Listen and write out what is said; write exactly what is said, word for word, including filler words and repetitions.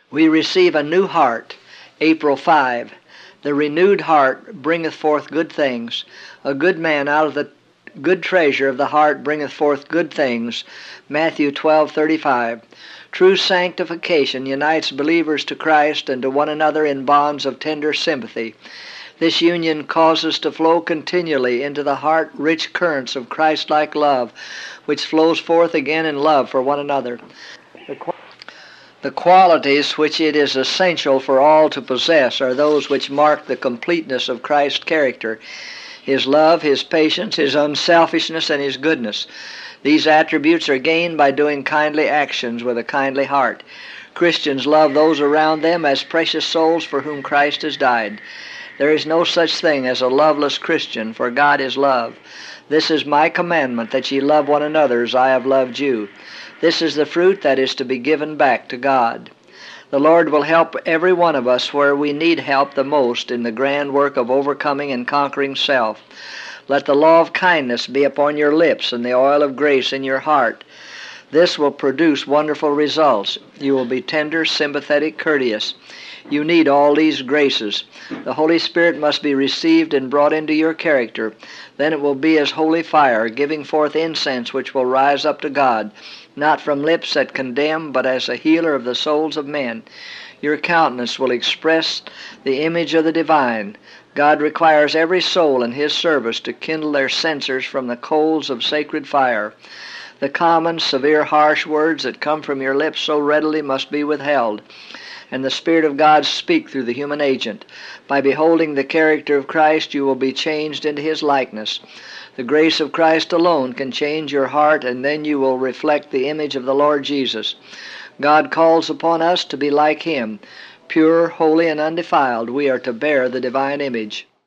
We receive a new heart, April fifth. The renewed heart bringeth forth good things. A good man out of the good treasure of the heart bringeth forth good things, Matthew twelve thirty-five. True sanctification unites believers to Christ and to one another in bonds of tender sympathy. This union causes to flow continually into the heart rich currents of Christ-like love, which flows forth again in love for one another. The The qualities which it is essential for all to possess are those which mark the completeness of Christ's character: His love, His patience, His unselfishness, and His goodness. These attributes are gained by doing kindly actions with a kindly heart. Christians love those around them as precious souls for whom Christ has died. There is no such thing as a loveless Christian, for God is love. This is my commandment, that ye love one another as I have loved you. This is the fruit that is to be given back to God. The Lord will help every one of us where we need help the most in the grand work of overcoming and conquering self. Let the law of kindness be upon your lips and the oil of grace in your heart. This will produce wonderful results. You will be tender, sympathetic, courteous. You need all these graces. The Holy Spirit must be received and brought into your character. Then it will be as holy fire, giving forth incense which will rise up to God, not from lips that condemn, but as a healer of the souls of men. Your countenance will express the image of the divine. God requires every soul in His service to kindle their censers from the coals of sacred fire. The common, severe, harsh words that come from your lips so readily must be withheld, and the Spirit of God speak through the human agent. By beholding the character of Christ, you will be changed into His likeness. The grace of Christ alone can change your heart, and then you will reflect the image of the Lord Jesus. God calls upon us to be like Him. Pure, holy, and undefiled, we are to bear the divine image.